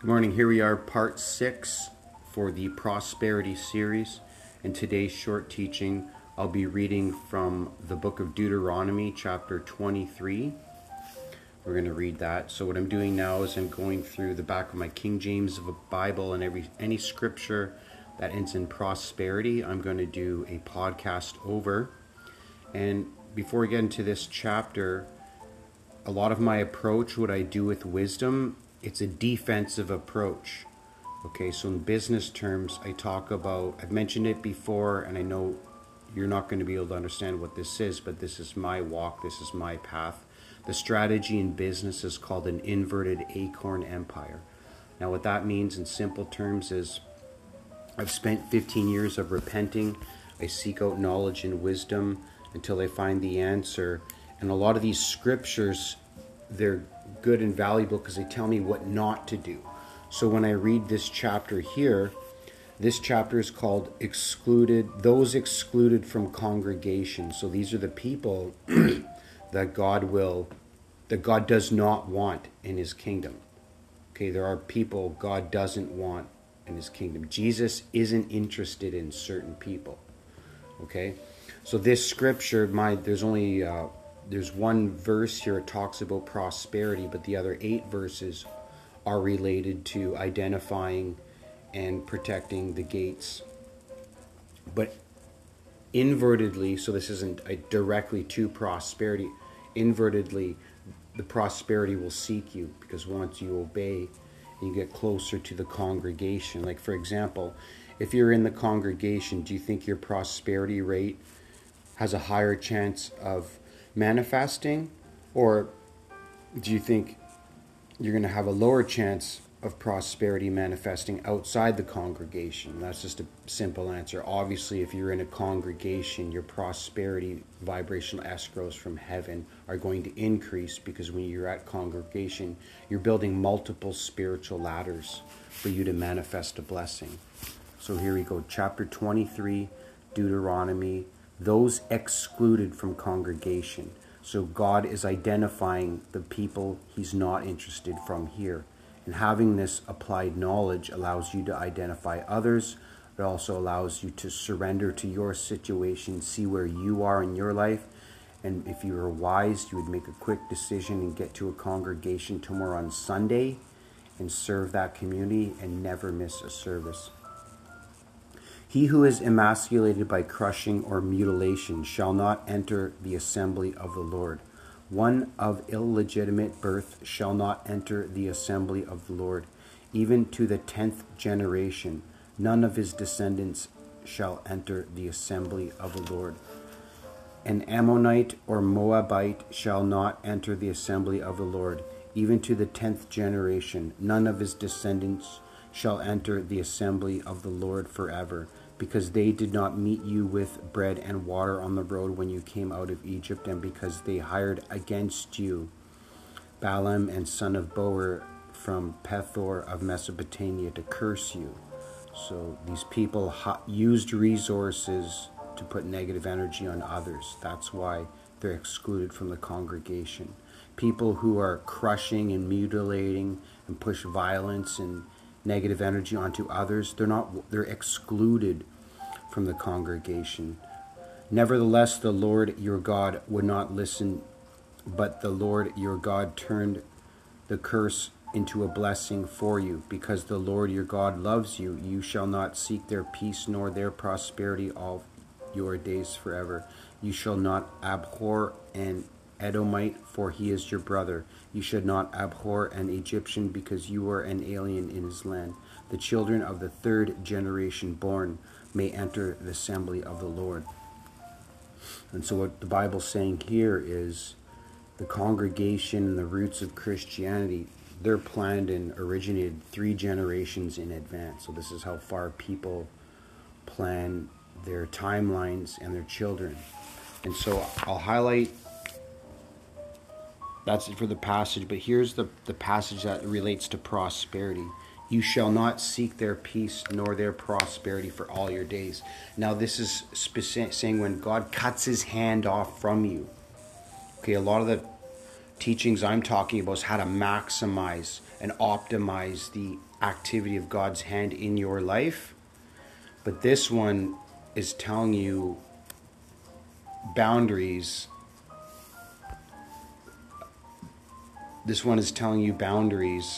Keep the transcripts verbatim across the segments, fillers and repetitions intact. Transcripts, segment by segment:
Good morning. Here we are, part six for the Prosperity series. In today's short teaching, I'll be reading from the book of Deuteronomy, chapter twenty-three. We're going to read that. So what I'm doing now is I'm going through the back of my King James Bible, and every any scripture that ends in prosperity, I'm going to do a podcast over. And before we get into this chapter, a lot of my approach, what I do with wisdom, it's a defensive approach. Okay, so in business terms, I talk about, I've mentioned it before, and I know you're not going to be able to understand what this is, but this is my walk, this is my path. The strategy in business is called an inverted acorn empire. Now what that means in simple terms is I've spent fifteen years of repenting. I seek out knowledge and wisdom until I find the answer. And a lot of these scriptures, they're good and valuable because they tell me what not to do. So when I read this chapter here, this chapter is called excluded, those excluded from congregation. So these are the people that God will, that God does not want in his kingdom. Okay, there are people God doesn't want in his kingdom. Jesus isn't interested in certain people. Okay, so this scripture, my there's only uh, there's one verse here. It talks about prosperity, but the other eight verses are related to identifying and protecting the gates. But invertedly, so this isn't uh, directly to prosperity. Invertedly, the prosperity will seek you, because once you obey and you get closer to the congregation, like for example, if you're in the congregation, do you think your prosperity rate has a higher chance of manifesting, or do you think you're going to have a lower chance of prosperity manifesting outside the congregation? That's just a simple answer. Obviously, if you're in a congregation, your prosperity vibrational escrows from heaven are going to increase, because when you're at congregation, you're building multiple spiritual ladders for you to manifest a blessing. So here we go, chapter twenty-three, Deuteronomy, those excluded from congregation. So God is identifying the people he's not interested from here. And having this applied knowledge allows you to identify others. It also allows you to surrender to your situation, see where you are in your life. And if you were wise, you would make a quick decision and get to a congregation tomorrow on Sunday and serve that community and never miss a service. He who is emasculated by crushing or mutilation shall not enter the assembly of the Lord. One of illegitimate birth shall not enter the assembly of the Lord. Even to the tenth generation, none of his descendants shall enter the assembly of the Lord. An Ammonite or Moabite shall not enter the assembly of the Lord. Even to the tenth generation, none of his descendants shall enter the assembly of the Lord forever, because they did not meet you with bread and water on the road when you came out of Egypt, and because they hired against you Balaam and son of Beor from Pethor of Mesopotamia to curse you. So these people used resources to put negative energy on others. That's why they're excluded from the congregation. People who are crushing and mutilating and push violence and negative energy onto others, they're not, they're excluded from the congregation. Nevertheless, the Lord your God would not listen, but the Lord your God turned the curse into a blessing for you. Because the Lord your God loves you, you shall not seek their peace nor their prosperity all your days forever. You shall not abhor an Edomite, for he is your brother. You should not abhor an Egyptian, because you are an alien in his land. The children of the third generation born may enter the assembly of the Lord. And so what the Bible's saying here is the congregation and the roots of Christianity, they're planned and originated three generations in advance. So this is how far people plan their timelines and their children. And so I'll highlight, that's it for the passage, but here's the, the passage that relates to prosperity. You shall not seek their peace nor their prosperity for all your days. Now this is specific, saying when God cuts his hand off from you. Okay, a lot of the teachings I'm talking about is how to maximize and optimize the activity of God's hand in your life. But this one is telling you boundaries. This one is telling you boundaries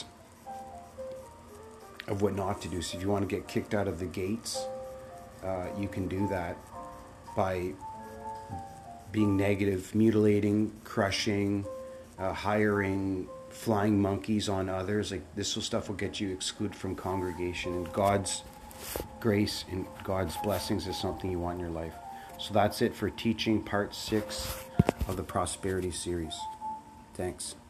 of what not to do. So if you want to get kicked out of the gates, uh, you can do that by being negative, mutilating, crushing, uh, hiring, flying monkeys on others. Like this stuff will get you excluded from congregation, and God's grace and God's blessings is something you want in your life. So that's it for teaching part six of the prosperity series. Thanks.